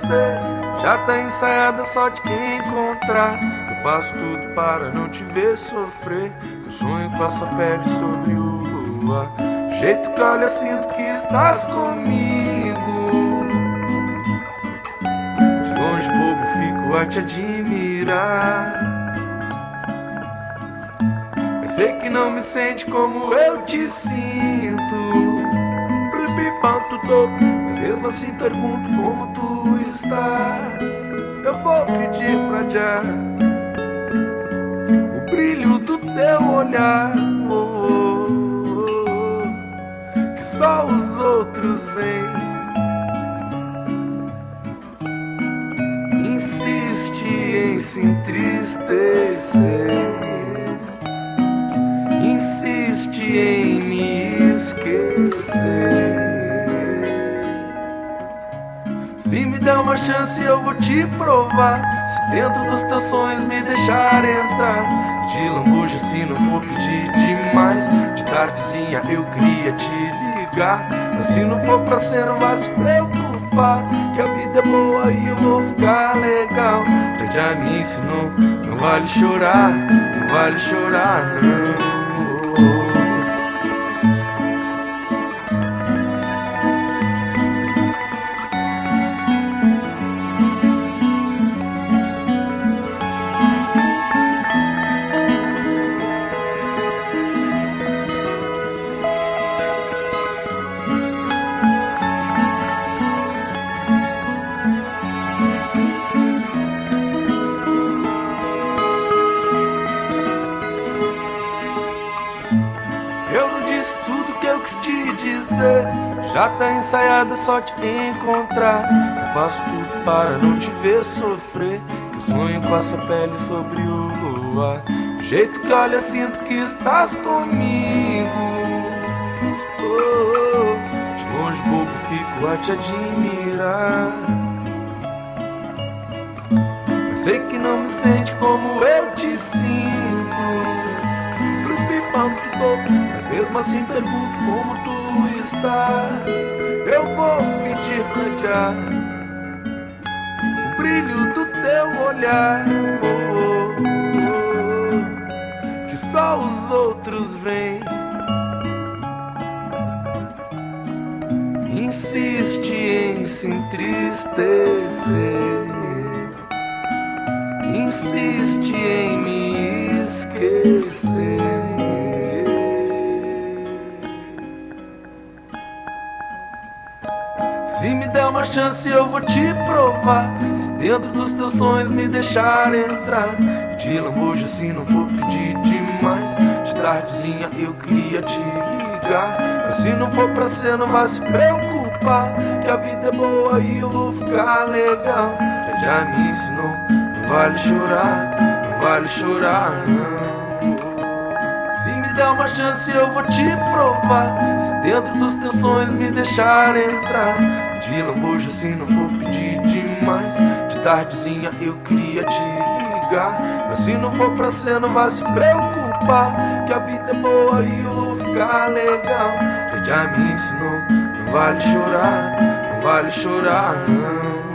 dizer. Já tá ensaiada só te encontrar. Que eu faço tudo para não te ver sofrer. Que eu sonho com essa pele sobre o luar. Jeito que olha, sinto que estás comigo. De longe bobo fico a te admirar. Eu sei que não me sente como eu te sinto. Mas mesmo assim pergunto como tu estás. Eu vou pedir pra já o brilho do teu olhar, que só os outros veem. Insiste em se entristecer, insiste em me esquecer. Se me der uma chance eu vou te provar. Se dentro dos teus sonhos me deixar entrar. De lambuja se não vou pedir demais. De tardezinha eu queria te ligar. Mas se não for pra ser não vai se preocupar. Que a vida é boa e eu vou ficar legal. Já me ensinou, não vale chorar. Não vale chorar não. Tudo que eu quis te dizer. Já tá ensaiada só te encontrar. Eu faço tudo para não te ver sofrer. Que eu sonho com essa pele sobre o luar. Do jeito que olha sinto que estás comigo. De longe bobo fico a te admirar. Eu sei que não me sente como eu te sinto. Mas mesmo assim pergunto como tu estás. Eu vou pedir pra já o brilho do teu olhar, que só os outros veem. Insiste em se entristecer, insiste em me esquecer. Se me der uma chance eu vou te provar. Se dentro dos teus sonhos me deixar entrar. De lambuja se não for pedir demais. De tardezinha eu queria te ligar. Mas se não for pra ser não vai se preocupar. Que a vida é boa e eu vou ficar legal. Já me ensinou, não vale chorar. Não vale chorar não. Se me der uma chance eu vou te provar. Se dentro dos teus sonhos me deixar entrar. De lambuja se não for pedir demais. De tardezinha eu queria te ligar. Mas se não for pra ser não vai se preocupar. Que a vida é boa e eu vou ficar legal. Já me ensinou, não vale chorar. Não vale chorar não.